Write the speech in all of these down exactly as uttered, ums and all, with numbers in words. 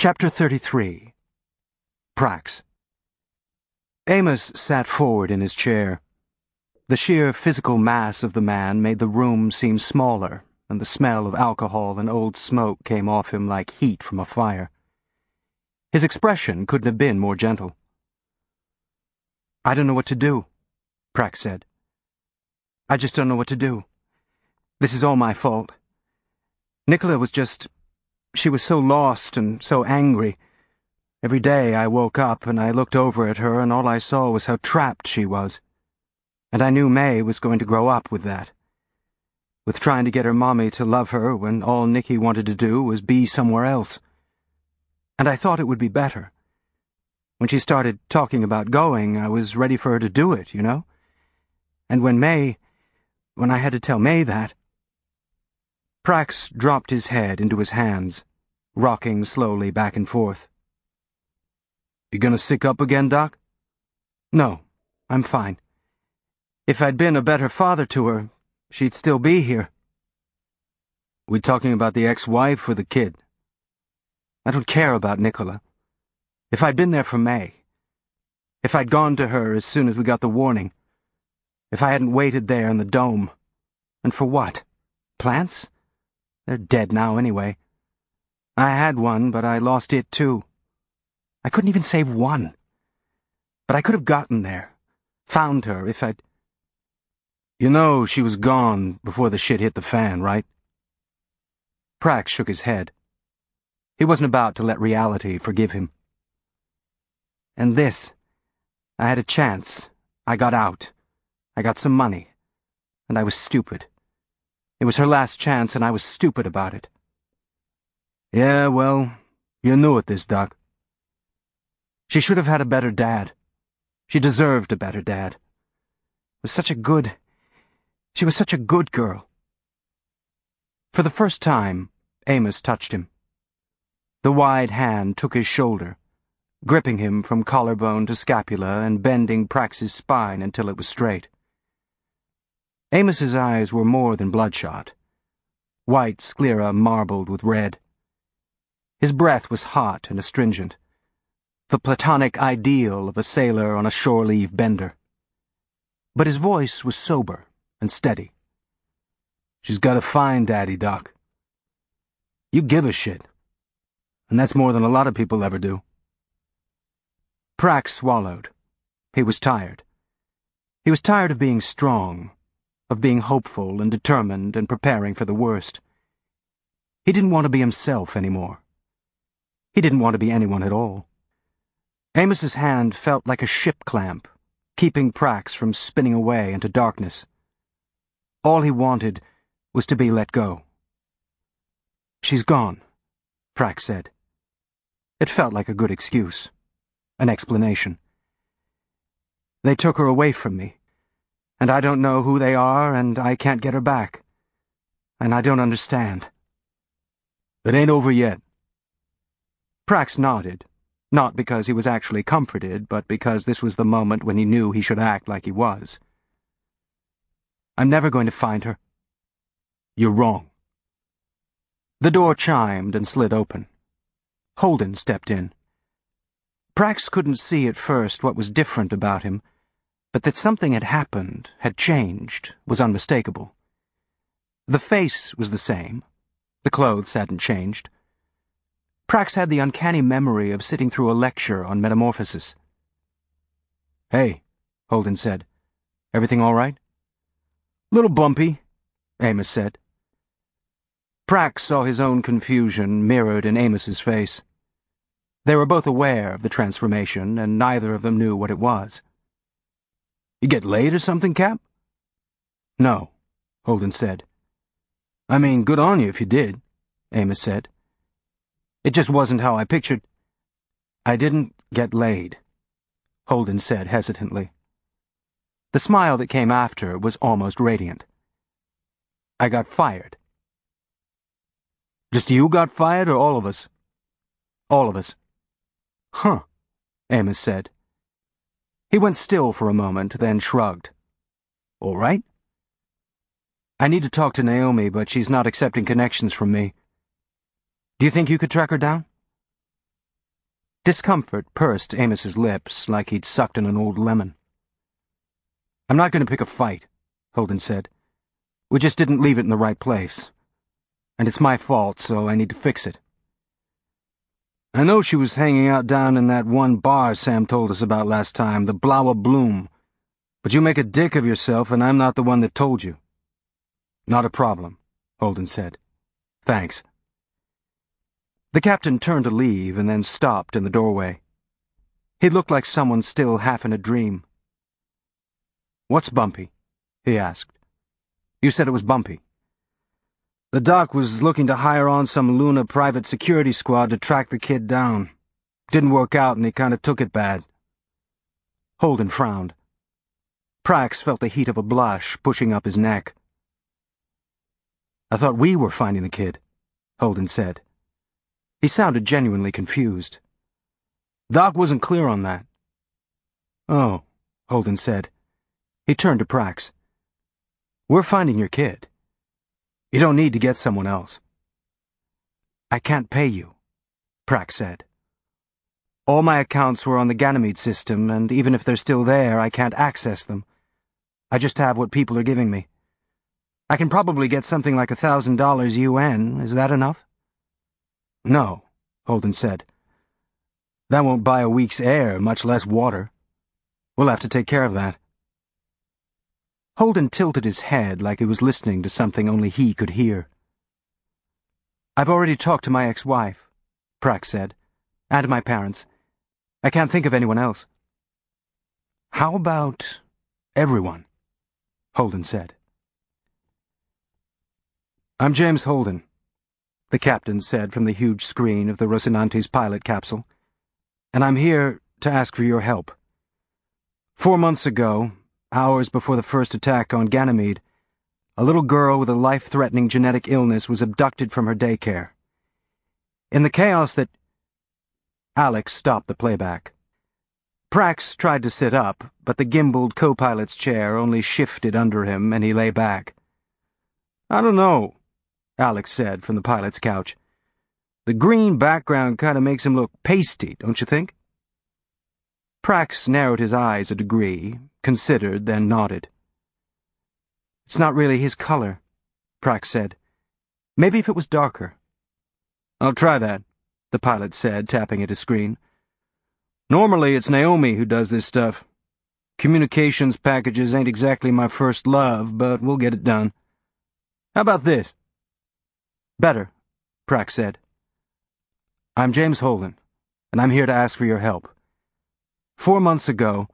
Chapter thirty-three. Prax. Amos sat forward in his chair. The sheer physical mass of the man made the room seem smaller, and the smell of alcohol and old smoke came off him like heat from a fire. His expression couldn't have been more gentle. "I don't know what to do," Prax said. "I just don't know what to do. This is all my fault. Nicola was just... She was so lost and so angry. Every day I woke up and I looked over at her and all I saw was how trapped she was. And I knew May was going to grow up with that. With trying to get her mommy to love her when all Nicky wanted to do was be somewhere else. And I thought it would be better. When she started talking about going, I was ready for her to do it, you know? And when May... when I had to tell May that... Prax dropped his head into his hands, rocking slowly back and forth. "You gonna sick up again, Doc?" "No, I'm fine. If I'd been a better father to her, she'd still be here." "We talking about the ex-wife or the kid?" "I don't care about Nicola. If I'd been there for May, if I'd gone to her as soon as we got the warning, if I hadn't waited there in the dome, and for what? Plants? They're dead now anyway. I had one, but I lost it too. I couldn't even save one. But I could have gotten there, found her if I'd... You know she was gone before the shit hit the fan, right?" Prax shook his head. He wasn't about to let reality forgive him. "And this, I had a chance. I got out. I got some money. And I was stupid. It was her last chance, and I was stupid about it." "Yeah, well, you're new at this, Doc." "She should have had a better dad. She deserved a better dad. Was such a good... She was such a good girl." For the first time, Amos touched him. The wide hand took his shoulder, gripping him from collarbone to scapula and bending Prax's spine until it was straight. Amos's eyes were more than bloodshot. White sclera marbled with red. His breath was hot and astringent, the platonic ideal of a sailor on a shore-leave bender. But his voice was sober and steady. "She's got to find Daddy, Doc. You give a shit. And that's more than a lot of people ever do." Prax swallowed. He was tired. He was tired of being strong, of being hopeful and determined and preparing for the worst. He didn't want to be himself anymore. He didn't want to be anyone at all. Amos's hand felt like a ship clamp, keeping Prax from spinning away into darkness. All he wanted was to be let go. "She's gone," Prax said. It felt like a good excuse, an explanation. "They took her away from me. And I don't know who they are, and I can't get her back. And I don't understand." "It ain't over yet." Prax nodded, not because he was actually comforted, but because this was the moment when he knew he should act like he was. "I'm never going to find her." "You're wrong." The door chimed and slid open. Holden stepped in. Prax couldn't see at first what was different about him, but that something had happened, had changed, was unmistakable. The face was the same. The clothes hadn't changed. Prax had the uncanny memory of sitting through a lecture on metamorphosis. "Hey," Holden said. "Everything all right?" "Little bumpy," Amos said. Prax saw his own confusion mirrored in Amos's face. They were both aware of the transformation, and neither of them knew what it was. "You get laid or something, Cap?" "No," Holden said. "I mean, good on you if you did," Amos said. "It just wasn't how I pictured—" "I didn't get laid," Holden said hesitantly. The smile that came after was almost radiant. "I got fired." "Just you got fired, or all of us?" "All of us." "Huh," Amos said. He went still for a moment, then shrugged. "All right." "I need to talk to Naomi, but she's not accepting connections from me. Do you think you could track her down?" Discomfort pursed Amos's lips like he'd sucked in an old lemon. "I'm not going to pick a fight," Holden said. "We just didn't leave it in the right place. And it's my fault, so I need to fix it. I know she was hanging out down in that one bar Sam told us about last time, the Blaue Bloom. But you make a dick of yourself, and I'm not the one that told you." "Not a problem," Holden said. "Thanks." The captain turned to leave and then stopped in the doorway. He looked like someone still half in a dream. "What's bumpy?" he asked. "You said it was bumpy." "The doc was looking to hire on some Luna private security squad to track the kid down. Didn't work out and he kind of took it bad." Holden frowned. Prax felt the heat of a blush pushing up his neck. "I thought we were finding the kid," Holden said. He sounded genuinely confused. "Doc wasn't clear on that." "Oh," Holden said. He turned to Prax. "We're finding your kid. You don't need to get someone else." "I can't pay you," Prax said. "All my accounts were on the Ganymede system, and even if they're still there, I can't access them. I just have what people are giving me. I can probably get something like a thousand dollars U N. Is that enough?" "No," Holden said. "That won't buy a week's air, much less water. We'll have to take care of that." Holden tilted his head like he was listening to something only he could hear. "I've already talked to my ex-wife," Prax said, "and my parents. I can't think of anyone else." "How about everyone?" Holden said. "I'm James Holden," the captain said from the huge screen of the Rocinante's pilot capsule, "and I'm here to ask for your help. Four months ago, hours before the first attack on Ganymede, a little girl with a life-threatening genetic illness was abducted from her daycare. In the chaos that—" Alex stopped the playback. Prax tried to sit up, but the gimbaled co-pilot's chair only shifted under him and he lay back. "I don't know," Alex said from the pilot's couch. "The green background kind of makes him look pasty, don't you think?" Prax narrowed his eyes a degree, considered, then nodded. "It's not really his color," Prax said. "Maybe if it was darker." "I'll try that," the pilot said, tapping at his screen. "Normally it's Naomi who does this stuff. Communications packages ain't exactly my first love, but we'll get it done. How about this?" "Better," Prax said. "I'm James Holden, and I'm here to ask for your help. Four months ago—"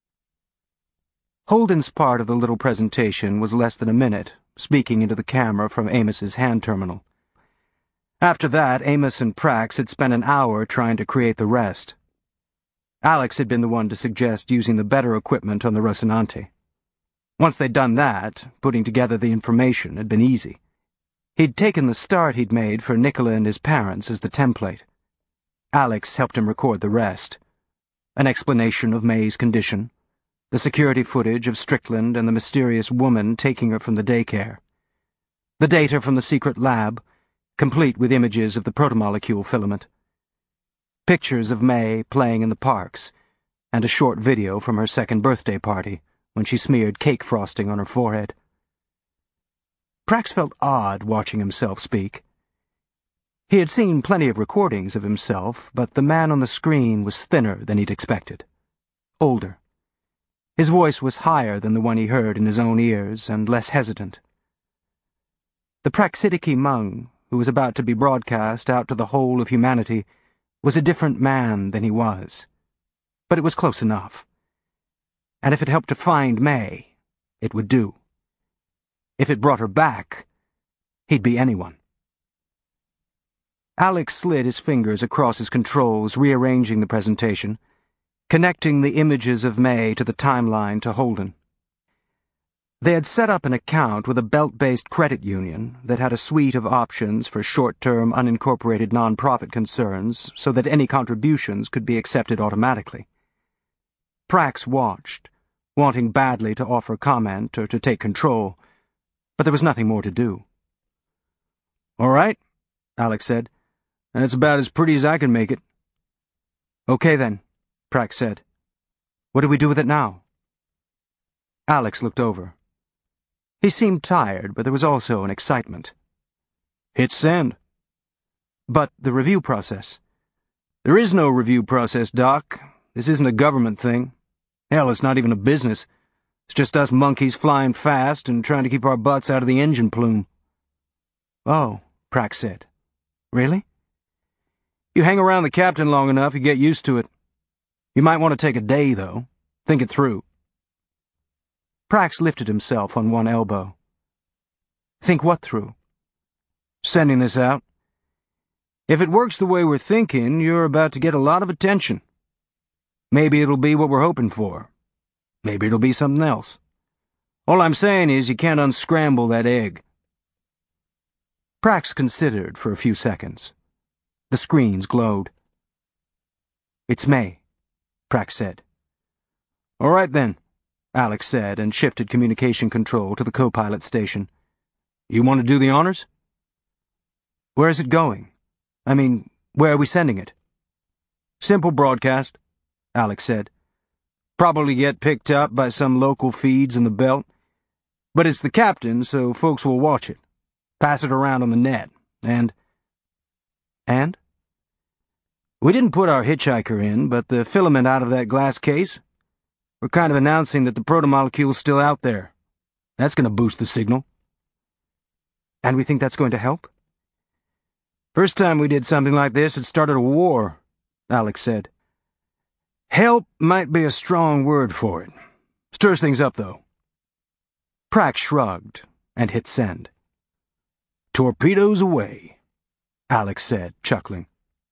Holden's part of the little presentation was less than a minute, speaking into the camera from Amos's hand terminal. After that, Amos and Prax had spent an hour trying to create the rest. Alex had been the one to suggest using the better equipment on the Rocinante. Once they'd done that, putting together the information had been easy. He'd taken the start he'd made for Nicola and his parents as the template. Alex helped him record the rest. An explanation of May's condition, the security footage of Strickland and the mysterious woman taking her from the daycare, the data from the secret lab, complete with images of the protomolecule filament, pictures of May playing in the parks, and a short video from her second birthday party when she smeared cake frosting on her forehead. Prax felt odd watching himself speak. He had seen plenty of recordings of himself, but the man on the screen was thinner than he'd expected. Older. His voice was higher than the one he heard in his own ears, and less hesitant. The Praxidiki Mung, who was about to be broadcast out to the whole of humanity, was a different man than he was. But it was close enough. And if it helped to find May, it would do. If it brought her back, he'd be anyone. Alex slid his fingers across his controls, rearranging the presentation, connecting the images of May to the timeline to Holden. They had set up an account with a belt-based credit union that had a suite of options for short-term unincorporated non-profit concerns so that any contributions could be accepted automatically. Prax watched, wanting badly to offer comment or to take control, but there was nothing more to do. "All right," Alex said. "That's about as pretty as I can make it." Okay then, Prax said. What do we do with it now? Alex looked over. He seemed tired, but there was also an excitement. Hit send. But the review process. There is no review process, Doc. This isn't a government thing. Hell, it's not even a business. It's just us monkeys flying fast and trying to keep our butts out of the engine plume. Oh, Prax said. Really? You hang around the captain long enough, you get used to it. You might want to take a day, though. Think it through. Prax lifted himself on one elbow. Think what through? Sending this out. If it works the way we're thinking, you're about to get a lot of attention. Maybe it'll be what we're hoping for. Maybe it'll be something else. All I'm saying is you can't unscramble that egg. Prax considered for a few seconds. The screens glowed. It's May, Prax said. All right then, Alex said, and shifted communication control to the co-pilot station. You want to do the honors? Where is it going? I mean, where are we sending it? Simple broadcast, Alex said. Probably get picked up by some local feeds in the belt. But it's the captain, so folks will watch it. Pass it around on the net. And... And? We didn't put our hitchhiker in, but the filament out of that glass case. We're kind of announcing that the protomolecule's still out there. That's going to boost the signal. And we think that's going to help? First time we did something like this, it started a war, Alex said. Help might be a strong word for it. Stirs things up, though. Prax shrugged and hit send. Torpedoes away, Alex said, chuckling.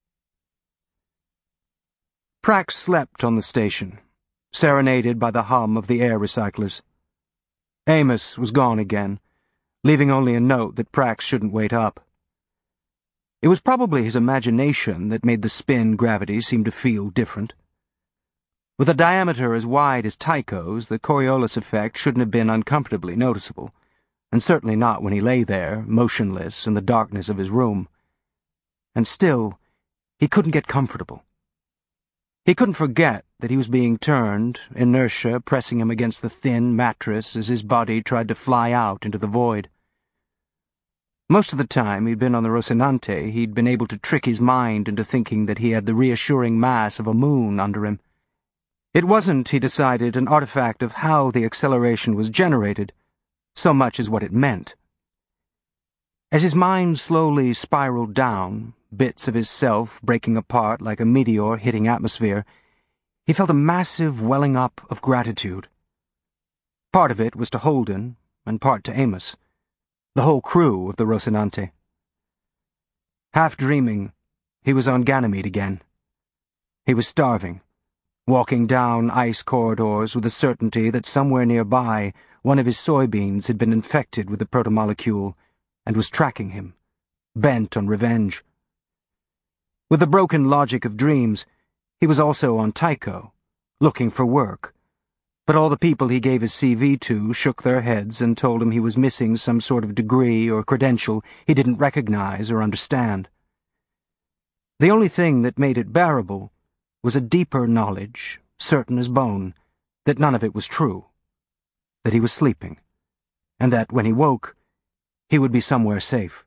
Prax slept on the station, serenaded by the hum of the air recyclers. Amos was gone again, leaving only a note that Prax shouldn't wait up. It was probably his imagination that made the spin gravity seem to feel different. With a diameter as wide as Tycho's, the Coriolis effect shouldn't have been uncomfortably noticeable, and certainly not when he lay there, motionless, in the darkness of his room. And still, he couldn't get comfortable. He couldn't forget that he was being turned, inertia pressing him against the thin mattress as his body tried to fly out into the void. Most of the time he'd been on the Rocinante, he'd been able to trick his mind into thinking that he had the reassuring mass of a moon under him. It wasn't, he decided, an artifact of how the acceleration was generated, so much as what it meant. As his mind slowly spiraled down, bits of his self breaking apart like a meteor hitting atmosphere, he felt a massive welling up of gratitude. Part of it was to Holden, and part to Amos, the whole crew of the Rocinante. Half dreaming, he was on Ganymede again. He was starving, walking down ice corridors with the certainty that somewhere nearby one of his soybeans had been infected with the protomolecule and was tracking him, bent on revenge. With the broken logic of dreams, he was also on Tycho, looking for work, but all the people he gave his C V to shook their heads and told him he was missing some sort of degree or credential he didn't recognize or understand. The only thing that made it bearable was a deeper knowledge, certain as bone, that none of it was true, that he was sleeping, and that when he woke, he would be somewhere safe.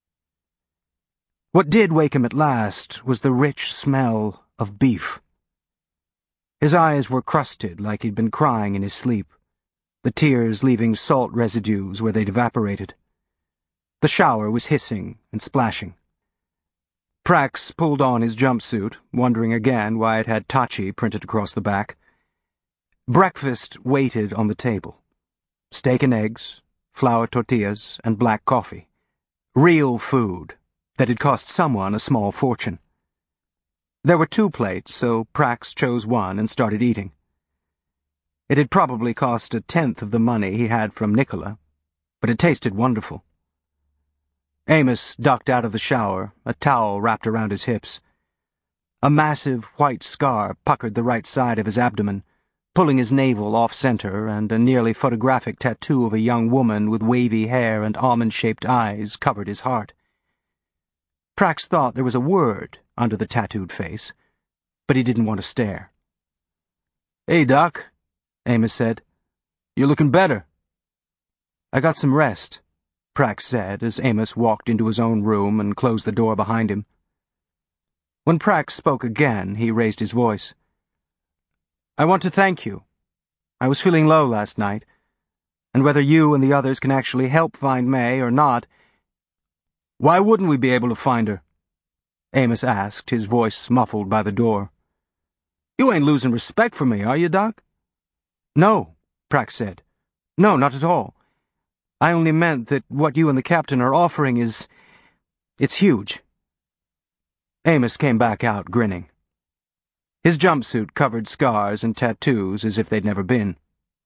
What did wake him at last was the rich smell of beef. His eyes were crusted like he'd been crying in his sleep, the tears leaving salt residues where they'd evaporated. The shower was hissing and splashing. Prax pulled on his jumpsuit, wondering again why it had Tachi printed across the back. Breakfast waited on the table. Steak and eggs, flour tortillas, and black coffee. Real food that had cost someone a small fortune. There were two plates, so Prax chose one and started eating. It had probably cost a tenth of the money he had from Nicola, but it tasted wonderful. Amos ducked out of the shower, a towel wrapped around his hips. A massive white scar puckered the right side of his abdomen, pulling his navel off-center, and a nearly photographic tattoo of a young woman with wavy hair and almond-shaped eyes covered his heart. Prax thought there was a word under the tattooed face, but he didn't want to stare. "Hey, Doc," Amos said. "You're looking better." "I got some rest," Prax said as Amos walked into his own room and closed the door behind him. When Prax spoke again, he raised his voice. "I want to thank you. I was feeling low last night, and whether you and the others can actually help find May or not—" "Why wouldn't we be able to find her?" Amos asked, his voice muffled by the door. "You ain't losing respect for me, are you, Doc?" "No," Prax said. "No, not at all. I only meant that what you and the captain are offering is... it's huge." Amos came back out, grinning. His jumpsuit covered scars and tattoos as if they'd never been.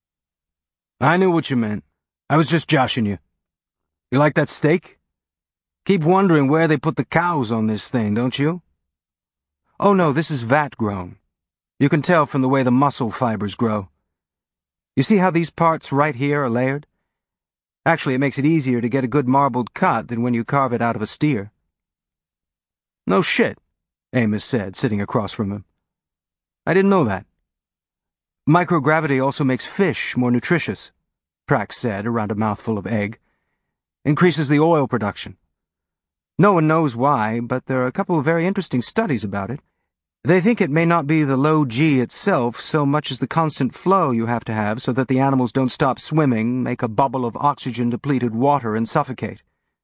"I knew what you meant. I was just joshing you. You like that steak? Keep wondering where they put the cows on this thing, don't you?" "Oh no, this is vat-grown. You can tell from the way the muscle fibers grow. You see how these parts right here are layered? Actually, it makes it easier to get a good marbled cut than when you carve it out of a steer." "No shit," Amos said, sitting across from him. "I didn't know that." "Microgravity also makes fish more nutritious," Prax said around a mouthful of egg. "Increases the oil production. No one knows why, but there are a couple of very interesting studies about it. They think it may not be the low G itself so much as the constant flow you have to have so that the animals don't stop swimming, make a bubble of oxygen-depleted water, and suffocate."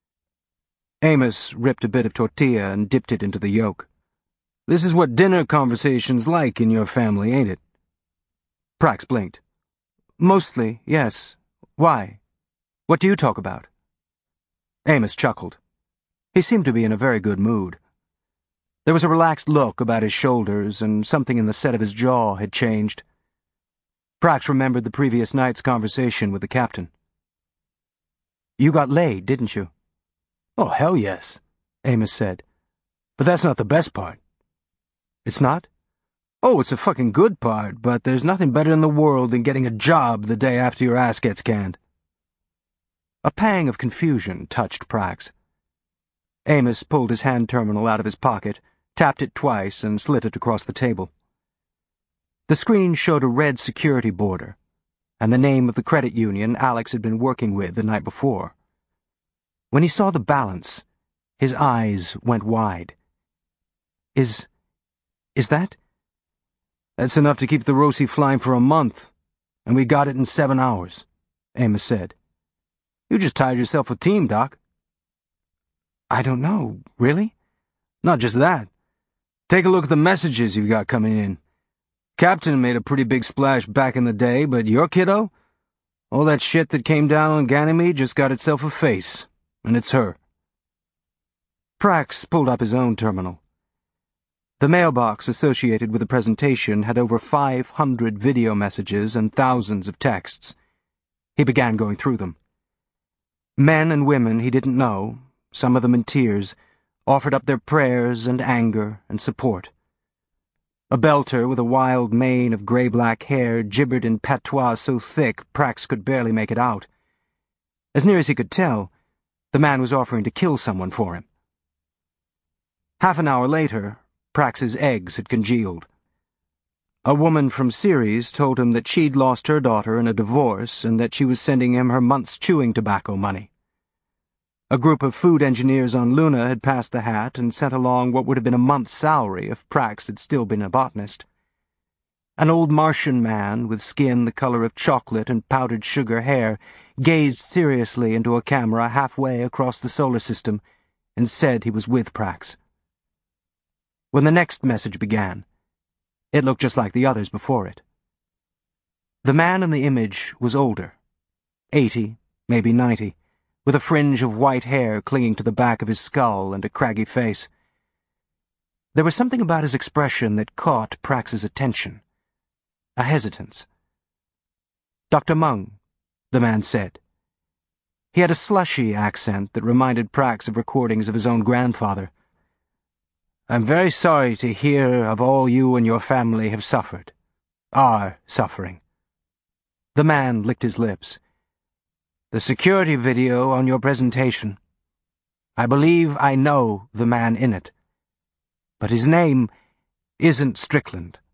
Amos ripped a bit of tortilla and dipped it into the yolk. "This is what dinner conversation's like in your family, ain't it?" Prax blinked. "Mostly, yes. Why? What do you talk about?" Amos chuckled. He seemed to be in a very good mood. There was a relaxed look about his shoulders, and something in the set of his jaw had changed. Prax remembered the previous night's conversation with the captain. "You got laid, didn't you?" "Oh, hell yes," Amos said. "But that's not the best part." "It's not?" "Oh, it's a fucking good part, but there's nothing better in the world than getting a job the day after your ass gets canned." A pang of confusion touched Prax. Amos pulled his hand terminal out of his pocket, tapped it twice, and slid it across the table. The screen showed a red security border, and the name of the credit union Alex had been working with the night before. When he saw the balance, his eyes went wide. Is... is that? "That's enough to keep the Rosie flying for a month, and we got it in seven hours, Amos said. "You just tired yourself with team, Doc." "I don't know. Really?" "Not just that. Take a look at the messages you've got coming in. Captain made a pretty big splash back in the day, but your kiddo? All that shit that came down on Ganymede just got itself a face, and it's her." Prax pulled up his own terminal. The mailbox associated with the presentation had over five hundred video messages and thousands of texts. He began going through them. Men and women he didn't know, some of them in tears, offered up their prayers and anger and support. A belter with a wild mane of grey-black hair gibbered in patois so thick Prax could barely make it out. As near as he could tell, the man was offering to kill someone for him. Half an hour later, Prax's eggs had congealed. A woman from Ceres told him that she'd lost her daughter in a divorce and that she was sending him her month's chewing tobacco money. A group of food engineers on Luna had passed the hat and sent along what would have been a month's salary if Prax had still been a botanist. An old Martian man with skin the color of chocolate and powdered sugar hair gazed seriously into a camera halfway across the solar system and said he was with Prax. When the next message began, it looked just like the others before it. The man in the image was older, eighty, maybe ninety, with a fringe of white hair clinging to the back of his skull and a craggy face. There was something about his expression that caught Prax's attention. A hesitance. "Doctor Meng," the man said. He had a slushy accent that reminded Prax of recordings of his own grandfather. "I'm very sorry to hear of all you and your family have suffered. Are suffering." The man licked his lips. "The security video on your presentation. I believe I know the man in it. But his name, isn't Strickland.